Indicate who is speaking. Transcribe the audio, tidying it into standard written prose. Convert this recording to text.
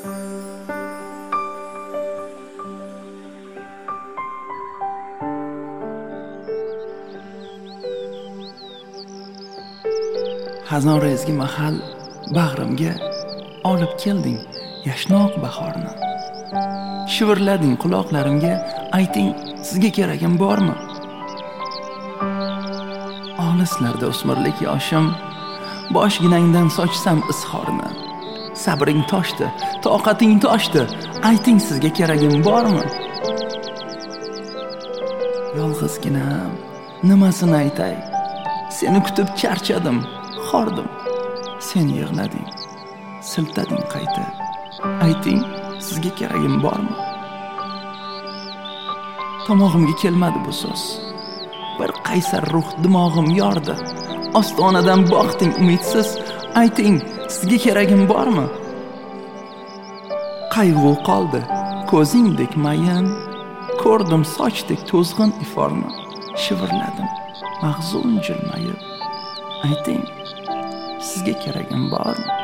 Speaker 1: Hazon ezgi mahal bag'rimga olib kelding yashnoq bahorni. Shivirlading quloqlarimga, ayting sizga keragim bormi? Olislarda o'smirlik yoshim, boshginangdan sochsam izhorni. Sabring toshdi, toqating toshdi, ayting sizga keragim bormi? Yolg'izginam, nimasini aytay? Seni kutib charchadim, xordim. Sen yig'lading, siltading qayta. Ayting, sizga keragim bormi? Tomog'imga kelmadi bu so'z. Bir qaysar ruh dimog'im yordi. Ostonadan boqding umidsiz, ayting, sizga keragim bormi? Qayg'u qoldi, ko'zingdek mayin, ko'rdim sochdek to'zg'in iforni. Shivirladim, mahzun jilmayib, ayting, sizga keragim bormi?